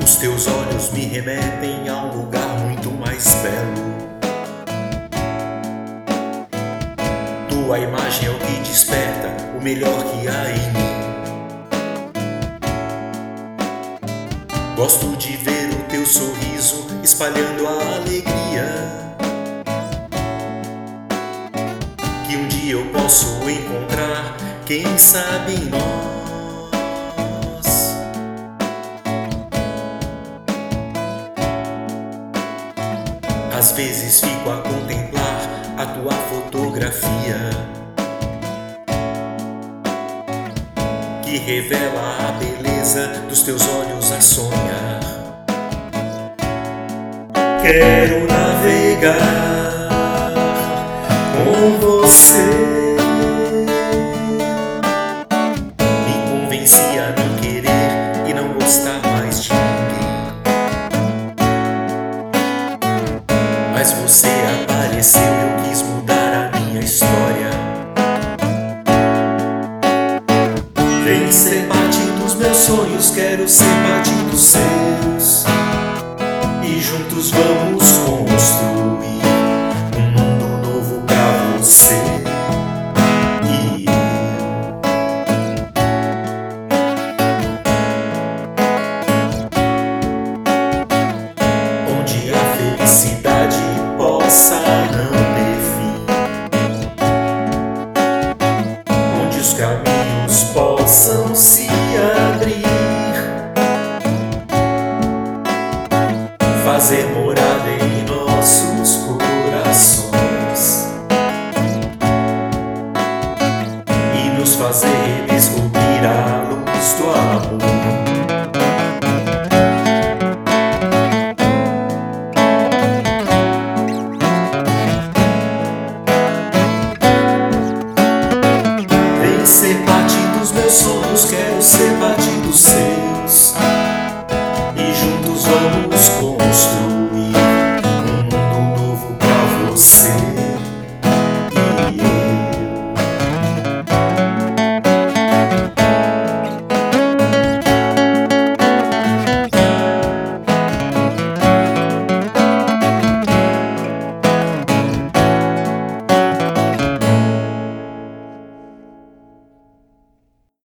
Os teus olhos me remetem a um lugar muito mais belo. Tua imagem é o que desperta o melhor que há em mim. Gosto de ver o teu sorriso espalhando a alegria que um dia eu posso encontrar, quem sabe em nós. Às vezes fico a contemplar a tua fotografia que revela a beleza dos teus olhos a sonhar. Quero navegar com você. Me convenci a não querer e não gostar mais de ninguém, mas você apareceu e eu quis mudar a minha história. Vem ser parte dos meus sonhos, quero ser parte dos seus, e juntos vamos construir um mundo novo pra você e eu. Onde a felicidade possa não ter fim, onde os caminhos possam se abrir, fazer morada em nossos corações e nos fazer descobrir a luz do amor. Vem ser parte dos meus sonhos, quero ser parte